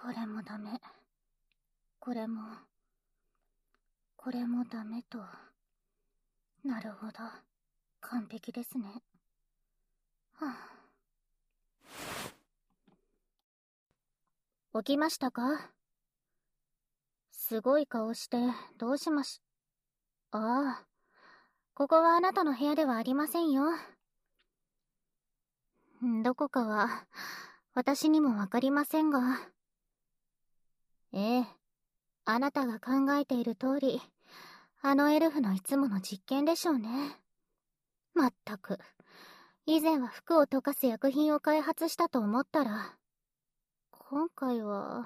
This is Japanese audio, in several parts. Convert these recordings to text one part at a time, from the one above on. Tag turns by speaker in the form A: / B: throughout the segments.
A: これもダメ。これもダメと。なるほど。完璧ですね。はぁ。起きましたか？すごい顔して、どうしまし…ああ。ここはあなたの部屋ではありませんよ。どこかは、私にもわかりませんが。ええ。あなたが考えている通り、あのエルフのいつもの実験でしょうね。まったく。以前は服を溶かす薬品を開発したと思ったら、今回は、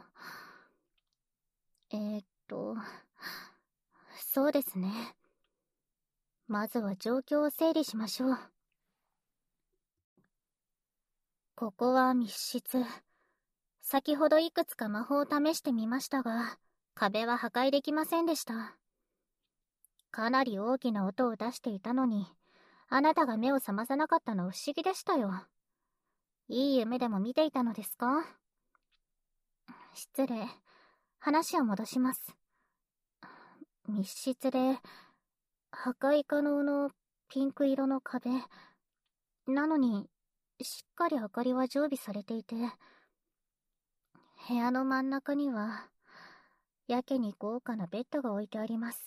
A: そうですね。まずは状況を整理しましょう。ここは密室。先ほどいくつか魔法を試してみましたが、壁は破壊できませんでした。かなり大きな音を出していたのに、あなたが目を覚まさなかったのは不思議でしたよ。いい夢でも見ていたのですか？失礼。話を戻します。密室で、破壊可能のピンク色の壁。なのに、しっかり明かりは常備されていて、部屋の真ん中には、やけに豪華なベッドが置いてあります。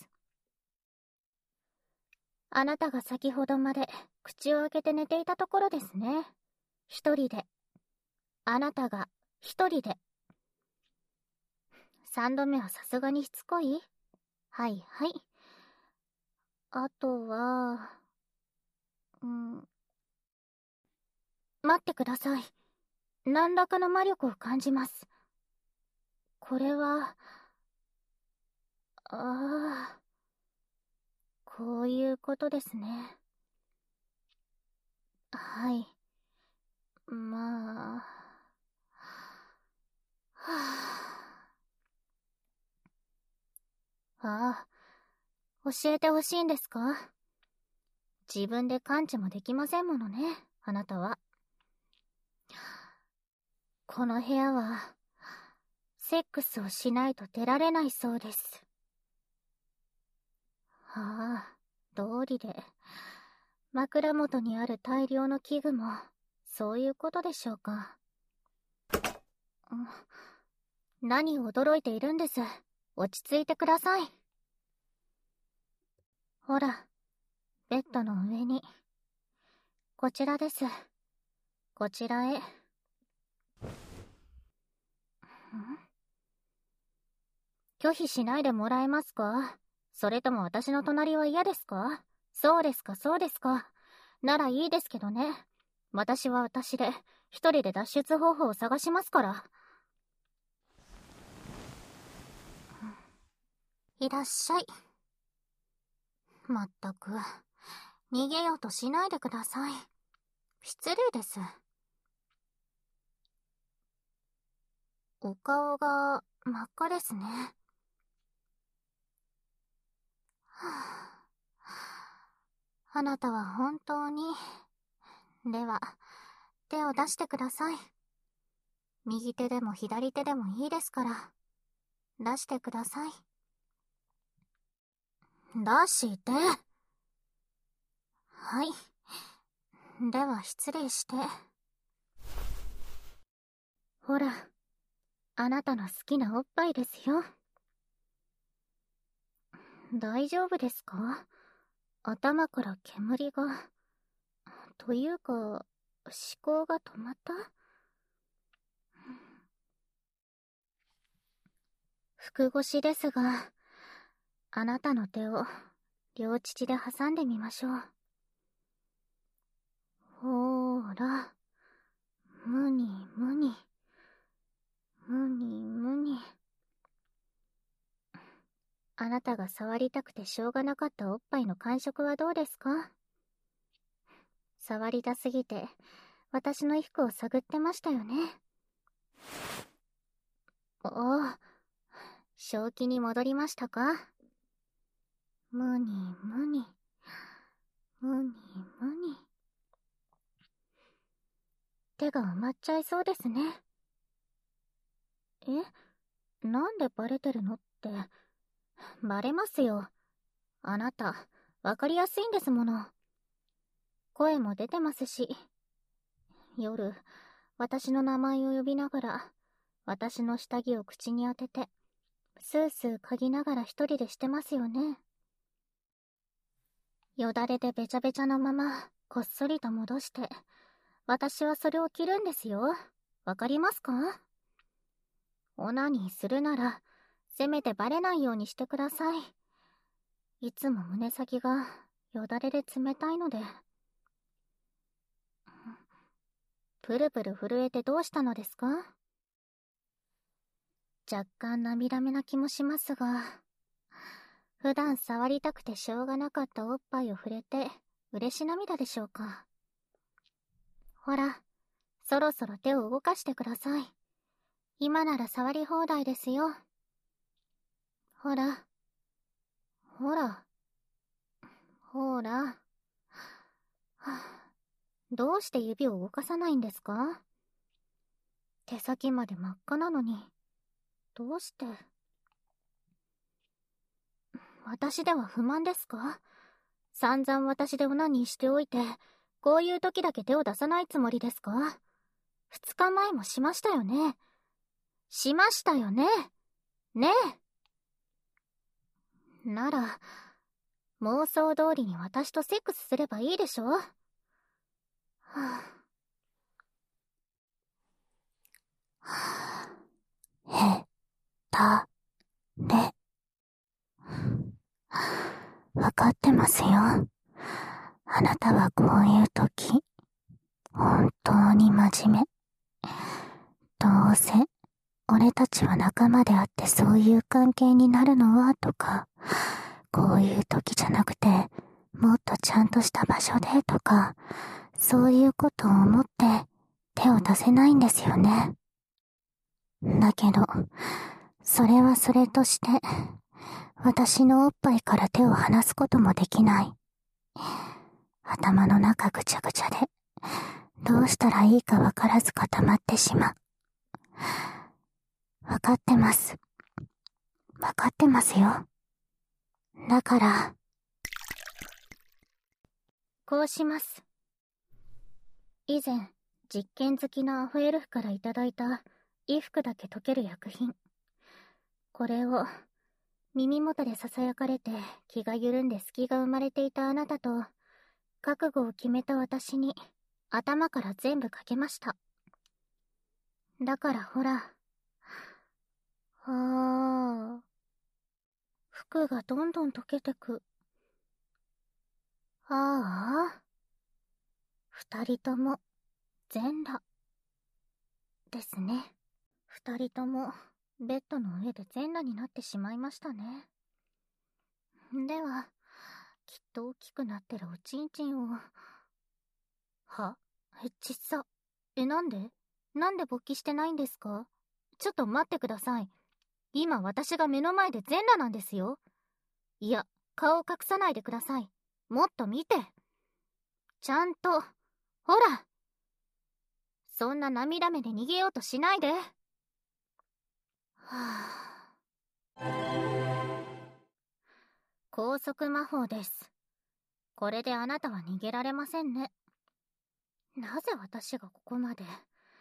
A: あなたが先ほどまで口を開けて寝ていたところですね。一人で。あなたが一人で。三度目はさすがにしつこい？はいはい。あとは、待ってください。何らかの魔力を感じます。これは、ああ、こういうことですね。はい。まあ、はあ。ああ、教えてほしいんですか？自分で感知もできませんものね、あなたは。この部屋は、セックスをしないと出られないそうです。ああ、道理で。枕元にある大量の器具も、そういうことでしょうか。何を驚いているんです。落ち着いてください。ほら、ベッドの上に。こちらです。こちらへ。拒否しないでもらえますか？それとも私の隣は嫌ですか？そうですか、そうですか。ならいいですけどね。私は私で、一人で脱出方法を探しますから。いらっしゃい。まったく、逃げようとしないでください。失礼です。お顔が真っ赤ですね。あなたは本当に…では、手を出してください。右手でも左手でもいいですから。出してください。出して。はい。では失礼して。ほら、あなたの好きなおっぱいですよ。大丈夫ですか？頭から煙が…というか、思考が止まった？服越しですが、あなたの手を両乳で挟んでみましょう。ほーら、むにむに、むにむに。あなたが触りたくてしょうがなかったおっぱいの感触はどうですか？触りたすぎて、私の衣服を探ってましたよね。おお、正気に戻りましたか？むにむに、むにむに。手が埋まっちゃいそうですね。 なんでバレてるのって。バレますよ。あなた、わかりやすいんですもの。声も出てますし。夜、私の名前を呼びながら、私の下着を口に当てて、スースー嗅ぎながら一人でしてますよね。よだれでべちゃべちゃのまま、こっそりと戻して、私はそれを着るんですよ。わかりますか？オナニーするなら、せめてバレないようにしてください。いつも胸先がよだれで冷たいので。プルプル震えてどうしたのですか？若干涙目な気もしますが、普段触りたくてしょうがなかったおっぱいを触れて嬉し涙でしょうか。ほら、そろそろ手を動かしてください。今なら触り放題ですよ。ほら、ほら、ほら。はあ、どうして指を動かさないんですか？手先まで真っ赤なのに。どうして？私では不満ですか？散々私でオナニーしておいて、こういう時だけ手を出さないつもりですか？2日前もしましたよね。しましたよね。ねえ。なら、妄想通りに私とセックスすればいいでしょ？はぁ、へ、た、れ。わかってますよ。あなたはこういう時、本当に真面目。どうせ、俺たちは仲間であってそういう関係になるのはとか、こういう時じゃなくて、もっとちゃんとした場所でとか、そういうことを思って手を出せないんですよね。だけど、それはそれとして、私のおっぱいから手を離すこともできない。頭の中ぐちゃぐちゃで、どうしたらいいかわからず固まってしまう。わかってます。わかってますよ。だから、こうします。以前、実験好きなアフエルフからいただいた衣服だけ溶ける薬品。これを、耳元で囁かれて気が緩んで隙が生まれていたあなたと、覚悟を決めた私に頭から全部かけました。だからほら、服がどんどん溶けてく。ああ、二人とも全裸ですね。二人ともベッドの上で全裸になってしまいましたね。では、きっと大きくなってるおちんちんを。ちっさ。なんで勃起してないんですか？ちょっと待ってください。今私が目の前で全裸なんですよ。いや、顔を隠さないでください。もっと見て。ちゃんと、ほら。そんな涙目で逃げようとしないで。高速魔法です。これであなたは逃げられませんね。なぜ私がここまで。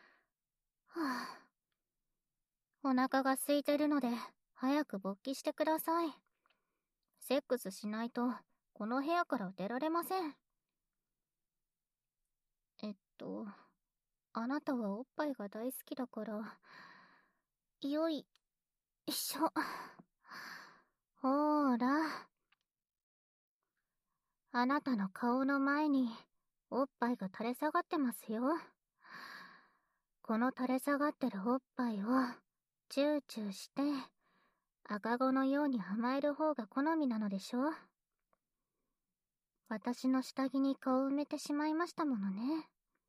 A: お腹が空いてるので、早く勃起してください。セックスしないと、この部屋から出られません。あなたはおっぱいが大好きだから、よいしょ。ほーら。あなたの顔の前に、おっぱいが垂れ下がってますよ。この垂れ下がってるおっぱいを、チューチューして、赤子のように甘える方が好みなのでしょ？私の下着に顔を埋めてしまいましたものね。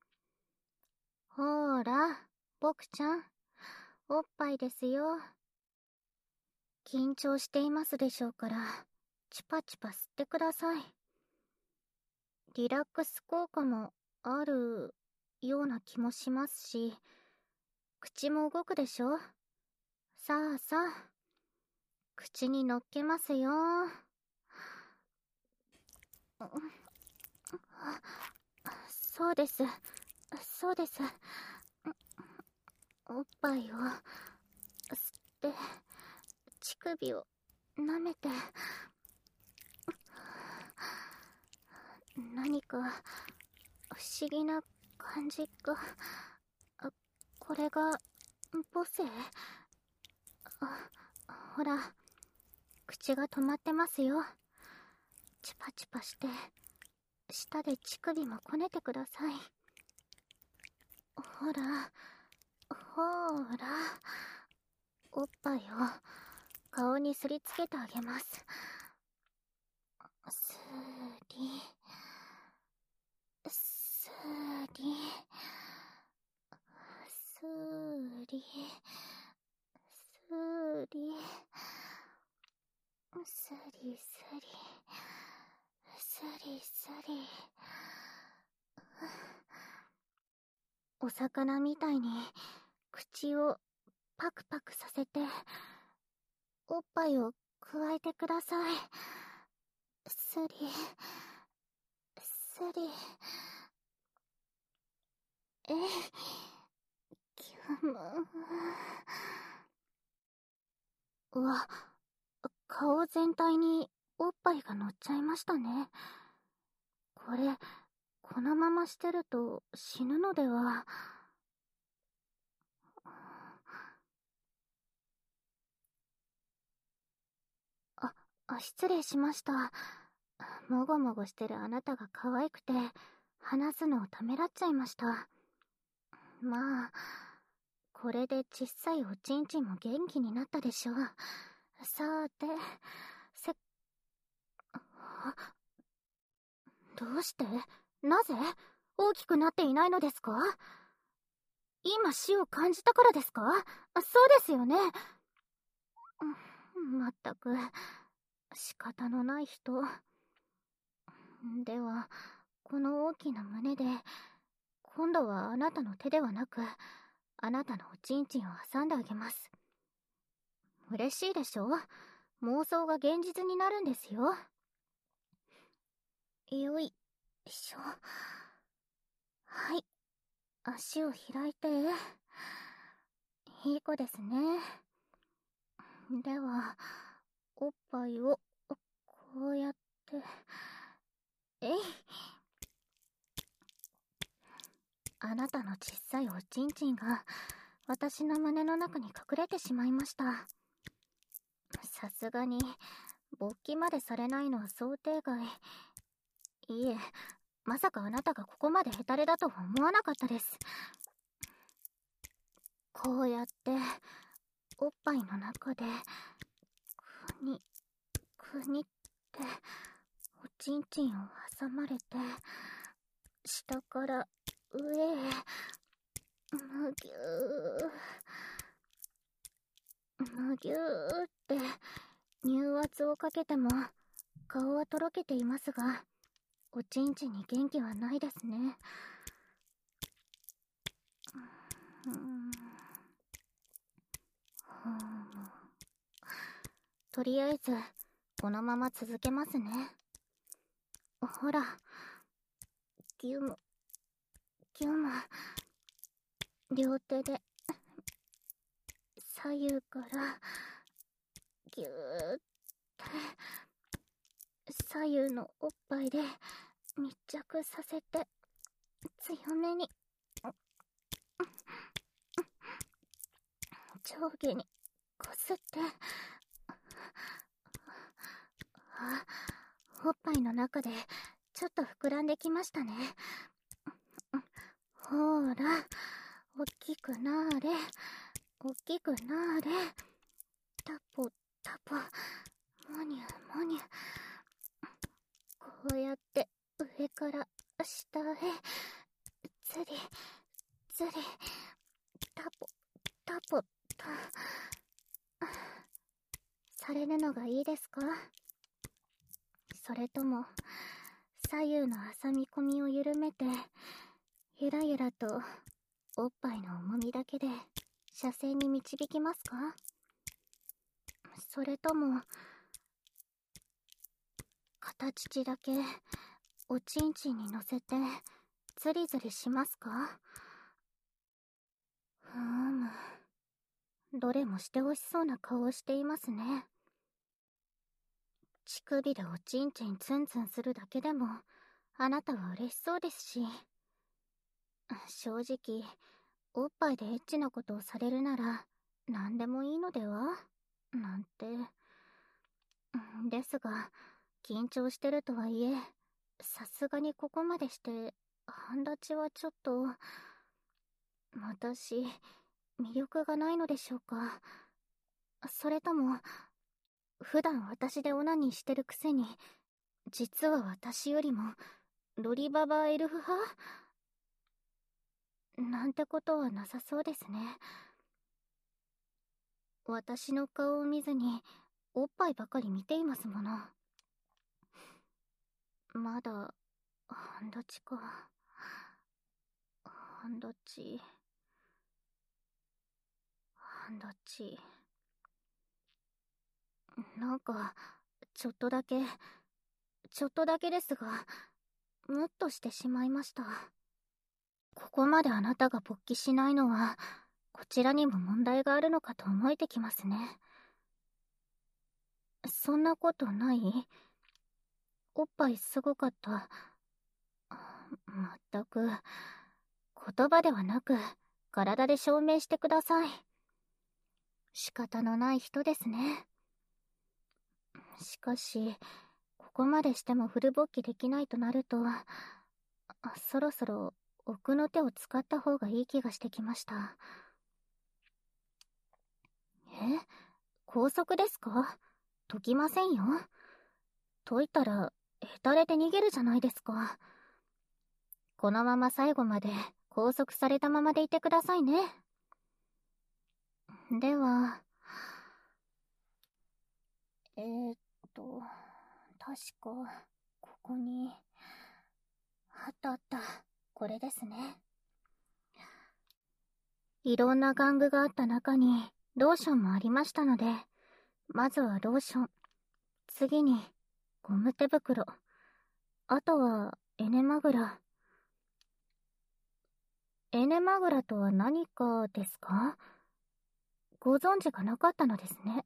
A: ほーら、僕ちゃん、おっぱいですよ。緊張していますでしょうから、チュパチュパ吸ってください。リラックス効果もあるような気もしますし、口も動くでしょ？ さあさあ、口に乗っけますよ。そうです。そうです。おっぱいを吸って乳首を舐めて、何か不思議な感じが。これが母性？ほら、口が止まってますよ。チュパチュパして舌で乳首もこねてください。ほらほら、おっぱいを顔にすりつけてあげます。すりすりすりすりすりすりすりすり。お魚みたいに口をパクパクさせておっぱいをくわえてください。すりすり。えい、キュム。うわ、顔全体におっぱいが乗っちゃいましたね。これ、このまましてると死ぬのでは。失礼しました。もごもごしてるあなたが可愛くて、話すのをためらっちゃいました。まあ、これで小さいおちんちんも元気になったでしょう。さて、どうして？なぜ？大きくなっていないのですか？今死を感じたからですか？そうですよね。まったく、仕方のない人。では、この大きな胸で、今度はあなたの手ではなく、あなたのおちんちんを挟んであげます。嬉しいでしょ？妄想が現実になるんですよ。よいしょ。はい。足を開いて。いい子ですね。では、おっぱいを、こうやって、えい。あなたの小さいおちんちんが、私の胸の中に隠れてしまいました。さすがに、勃起までされないのは想定外。いえ、まさかあなたがここまでヘタレだとは思わなかったです。こうやって、おっぱいの中で、くに、くにって、おちんちんを挟まれて、下から上へ、むぎゅむぎゅーって、乳圧をかけても、顔はとろけていますが、おちんちんに元気はないですね。とりあえず、このまま続けますね。ほら、ギュム、ギュム。両手で、左右から、ぎゅーって、左右のおっぱいで密着させて、強めに、上下にこすって、おっぱいの中でちょっと膨らんできましたね。ほーら、おっきくなーれ、おっきくなーれ、タポタポ、もにゅもにゅ。こうやって上から下へ、ずりずり、タポタポとされるのがいいですか？それとも左右の挟み込みを緩めて、ゆらゆらとおっぱいの重みだけで車線に導きますか？ それとも、片乳だけおちんちんに乗せてズリズリしますか？どれもしてほしそうな顔をしていますね。乳首でおちんちんツンツンするだけでもあなたは嬉しそうですし、正直おっぱいでエッチなことをされるなら何でもいいのではなんて。ですが緊張してるとはいえ、さすがにここまでして半立ちはちょっと。私魅力がないのでしょうか？それとも普段私でオナニーしてるくせに実は私よりもロリババエルフ派なんてことはなさそうですね。私の顔を見ずにおっぱいばかり見ていますもの。まだ半立ちか。半立ち半立ち。なんかちょっとだけですがムッとしてしまいました。ここまであなたが勃起しないのはこちらにも問題があるのかと思えてきますね。そんなことない？おっぱいすごかった。まったく言葉ではなく体で証明してください。仕方のない人ですね。しかしここまでしてもフル勃起できないとなると、そろそろ奥の手を使った方がいい気がしてきました。高速ですか？解きませんよ。解いたらヘタレで逃げるじゃないですか。このまま最後まで拘束されたままでいてくださいね。では確かここにあった。これですね。いろんな玩具があった中にローションもありましたので、まずはローション、次にゴム手袋、あとはエネマグラ。エネマグラとは何かですか？ご存知がなかったのですね。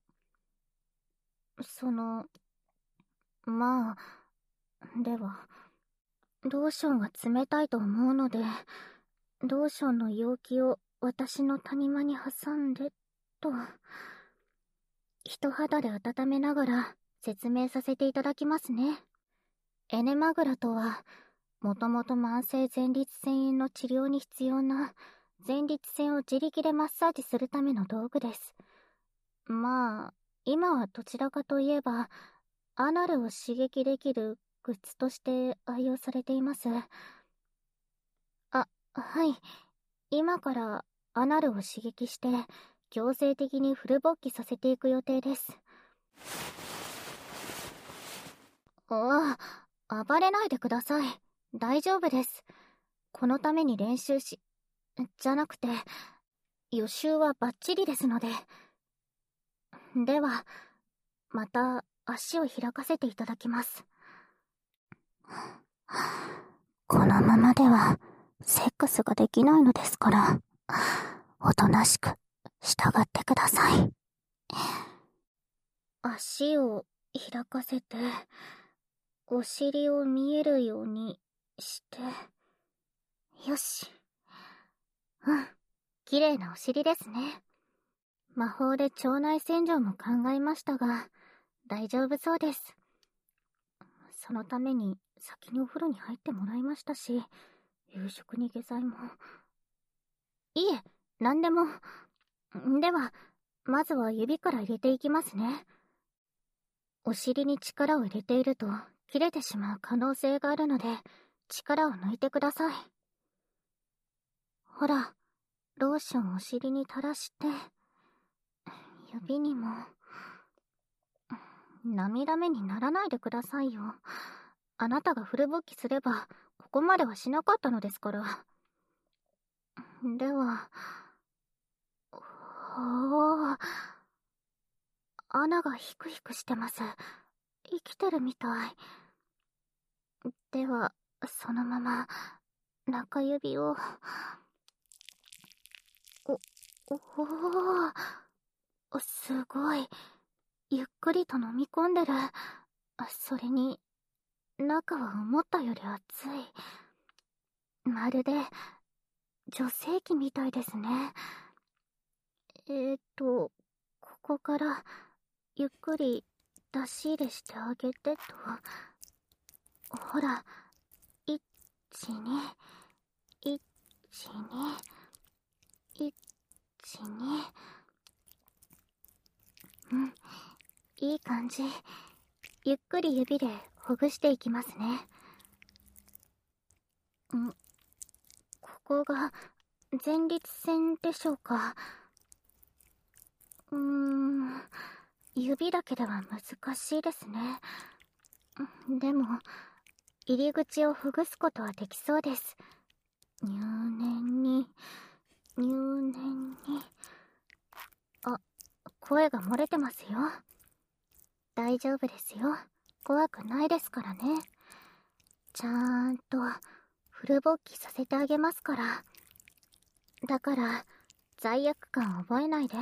A: まあ、ではローションは冷たいと思うので、ローションの容器を私の谷間に挟んでと、人肌で温めながら説明させていただきますね。エネマグラとは、もともと慢性前立腺炎の治療に必要な前立腺を自力でマッサージするための道具です。まあ、今はどちらかといえば、アナルを刺激できるグッズとして愛用されています。はい。今からアナルを刺激して強制的にフル勃起させていく予定です。暴れないでください。大丈夫です。このためにじゃなくて、予習はバッチリですので。では、また足を開かせていただきます。このままでは、セックスができないのですから、おとなしく従ってください。足を開かせて、お尻を見えるようにして。よし。綺麗なお尻ですね。魔法で腸内洗浄も考えましたが、大丈夫そうです。そのために先にお風呂に入ってもらいましたし、夕食に下剤も。いえ、何でも。では、まずは指から入れていきますね。お尻に力を入れていると切れてしまう可能性があるので、力を抜いてください。ほら、ローションをお尻に垂らして、指にも。涙目にならないでくださいよ。あなたがフル勃起すれば、ここまではしなかったのですから。では、 穴がヒクヒクしてます。生きてるみたい。では、そのまま、中指を、お、おお、すごい。ゆっくりと飲み込んでる。それに、中は思ったより熱い。まるで、女性器みたいですね。ここから、ゆっくり出し入れしてあげてと。ほら、1、2、1、2、1、2。うん、いい感じ。ゆっくり指でほぐしていきますね。ここが前立腺でしょうか。指だけでは難しいですね。でも、入り口をほぐすことはできそうです。入念に、入念に。あ、声が漏れてますよ。大丈夫ですよ。怖くないですからね。ちゃんと、フル勃起させてあげますから。だから、罪悪感覚えないで。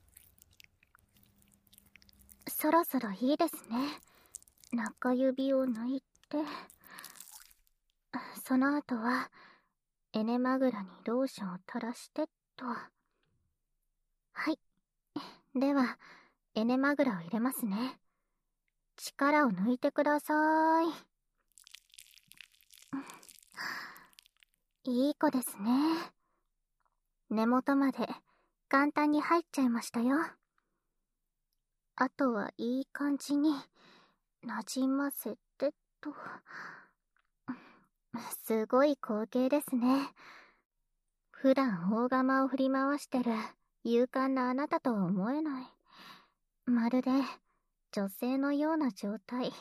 A: そろそろいいですね。中指を抜いて、その後は、エネマグラにローションを垂らしてと。はい。では、エネマグラを入れますね。力を抜いてください。いい子ですね。根元まで簡単に入っちゃいましたよ。あとはいい感じに馴染ませてと。すごい光景ですね。普段大釜を振り回してる勇敢なあなたとは思えない。まるで女性のような状態。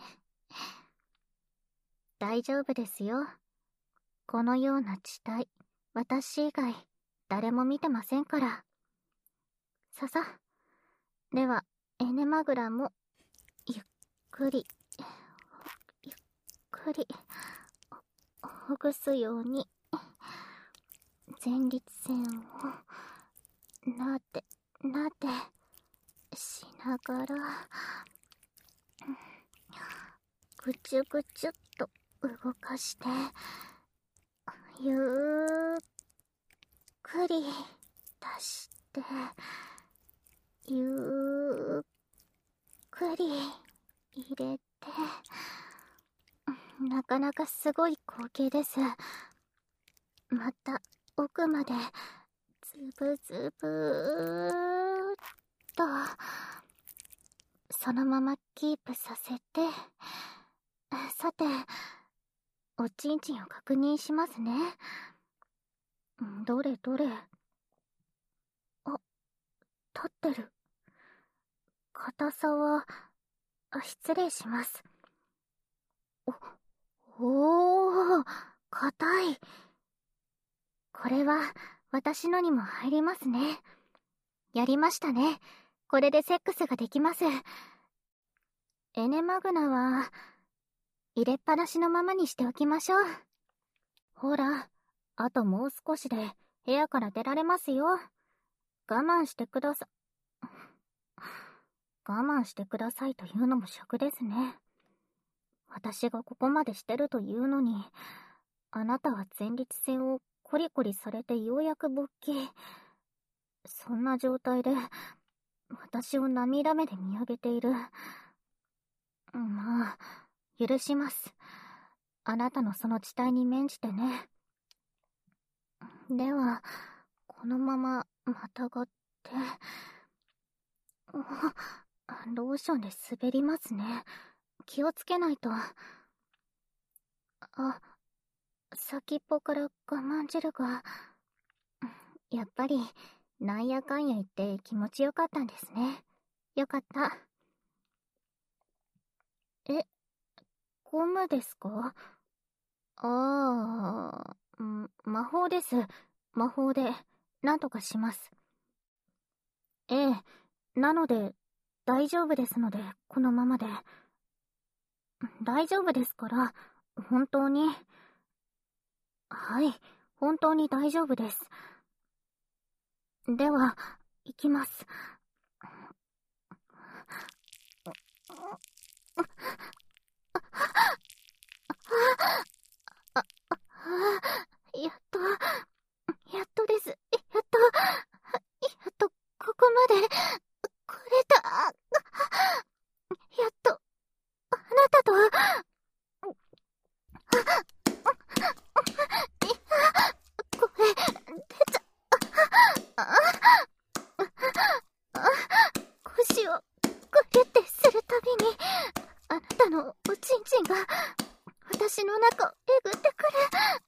A: 大丈夫ですよ。このような地帯、私以外誰も見てませんから。ささ。では、エネマグラもゆっくり、ゆっくりほぐすように前立腺をなでなでしながらぐちゅぐちゅっと動かしてゆっくり出してゆっくり入れて。なかなかすごい光景です。また奥までズブズブーっとそのままキープさせて、さておちんちんを確認しますね。どれどれ。あ、立ってる。硬さは失礼します。おー、硬い。これは私のにも入りますね。やりましたね。これでセックスができます。エネマグナは入れっぱなしのままにしておきましょう。ほら、あともう少しで部屋から出られますよ。我慢してくださ、我慢してくださいというのも尺ですね。私がここまでしてるというのに、あなたは前立腺をコリコリされてようやく勃起。そんな状態で、私を涙目で見上げている。まあ、許します。あなたのその地帯に免じてね。では、このまままたがって、ローションで滑りますね。気をつけないと。先っぽから我慢汁が。やっぱり、なんやかんや言って気持ちよかったんですね。よかった。え、ゴムですか？魔法です。魔法で、なんとかします。ええ、なので、 大丈夫ですので、このままで。大丈夫ですから、本当に。はい、本当に大丈夫です。では、行きます。やっと、やっとです。やっと、ここまで、来れた。やっと、あなたと、声、出ちゃ、腰を、こうやってするたびに、あなたのおちんちんが、私の中をえぐってくる。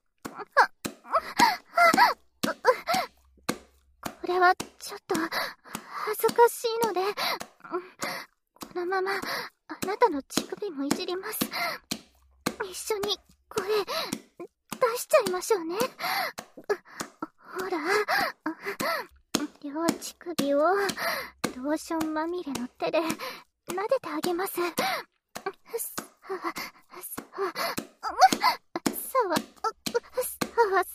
A: これはちょっと恥ずかしいので、このままあなたの乳首もいじります。一緒に声出しちゃいましょうね。ほら、両乳首をローションまみれの手で撫でてあげます。さわ、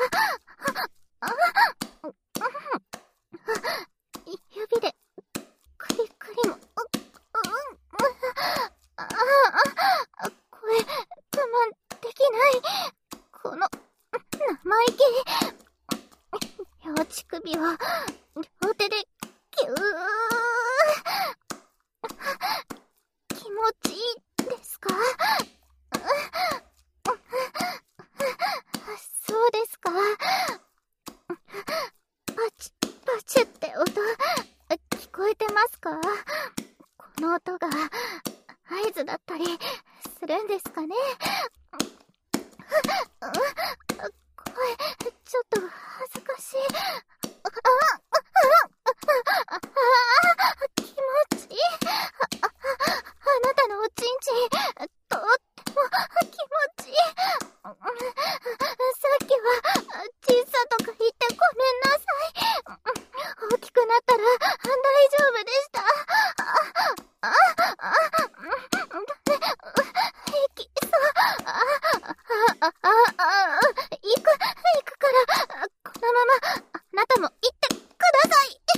A: 指でクリクリも、声我慢できない。この生意気。両乳首を両手でキュー。気持ちいいですか？そうですか。パチュって音、聞こえてますか？この音が合図だったりするんですかね？声、ちょっと恥ずかしい。気持ちいい。あなたのおちんちん、とっても気持ちいい。さっきは小さとか言ってごめんなさい。大きくなったら大丈夫でした。息、行くから、このまま、あなたも行ってください。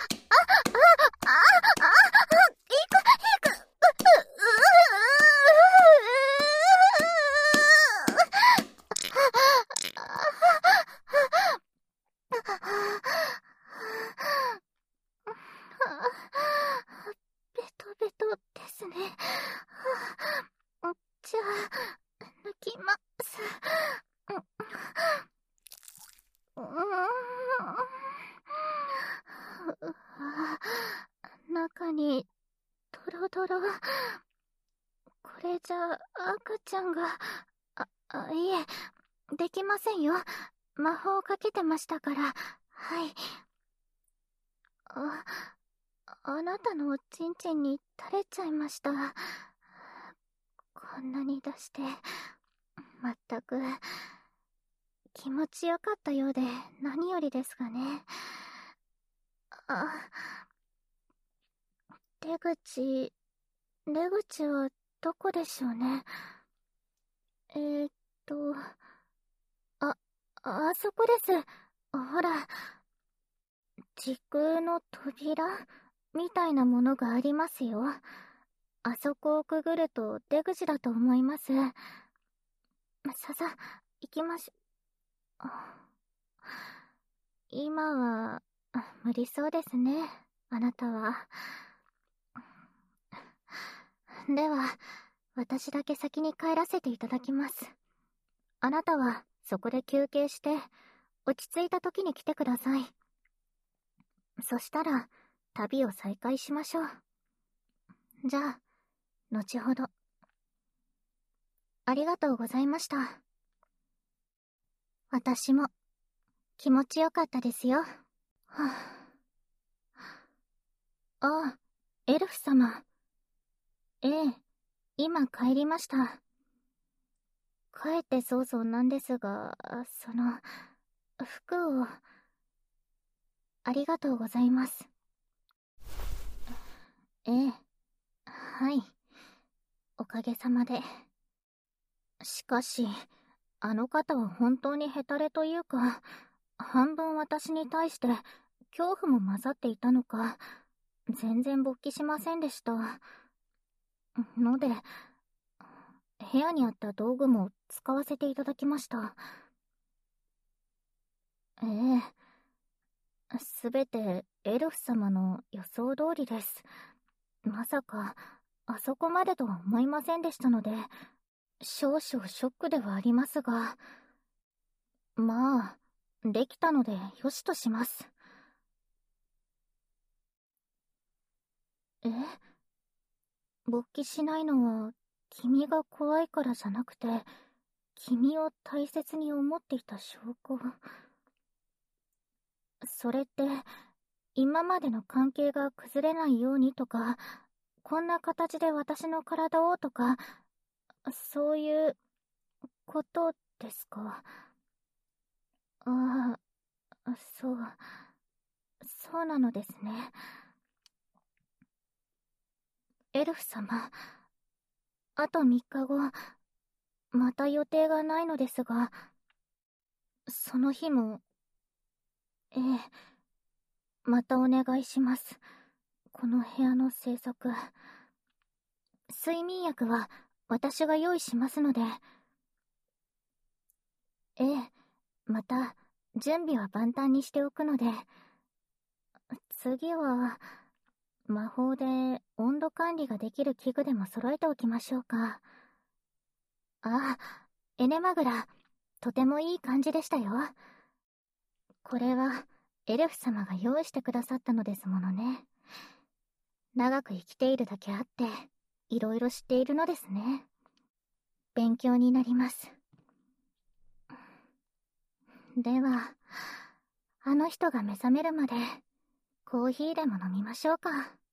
A: ベトベトですね。じゃあ、抜きます。中に、ドロドロ。これじゃあ、赤ちゃんが、いえ、できませんよ。魔法かけてましたから。はい。あなたのおちんちんに垂れちゃいました。こんなに出して、まったく、気持ちよかったようで何よりですがね。出口はどこでしょうね。あ、あそこです。ほら、時空の扉みたいなものがありますよ。あそこをくぐると出口だと思います。行きましょ。今は、無理そうですね、あなたは。では、私だけ先に帰らせていただきます。あなたは、そこで休憩して、落ち着いた時に来てください。そしたら、旅を再開しましょう。じゃあ、後ほど。ありがとうございました。私も、気持ちよかったですよ。あ、エルフ様。ええ、今帰りました。帰って早々なんですが、服を、ありがとうございます。 ええ、はい。おかげさまで。しかし、あの方は本当にヘタレというか、半分私に対して恐怖も混ざっていたのか、全然勃起しませんでした。ので、部屋にあった道具も使わせていただきました。ええ、すべてエルフ様の予想通りです。まさか、あそこまでとは思いませんでしたので、少々ショックではありますが、まあ、できたのでよしとします。え、勃起しないのは、君が怖いからじゃなくて、君を大切に思っていた証拠。それって、今までの関係が崩れないようにとか、こんな形で私の体をとか、そういうことですか？ああ、そう、そうなのですね。エルフ様、あと3日後、また予定がないのですが、その日も、ええ、またお願いします。この部屋の制作。睡眠薬は私が用意しますので。ええ、また、準備は万端にしておくので。次は、魔法で温度管理ができる器具でも揃えておきましょうか。ああ、エネマグラ、とてもいい感じでしたよ。これは、エルフ様が用意してくださったのですものね。長く生きているだけあって、いろいろ知っているのですね。勉強になります。では、あの人が目覚めるまで、コーヒーでも飲みましょうか。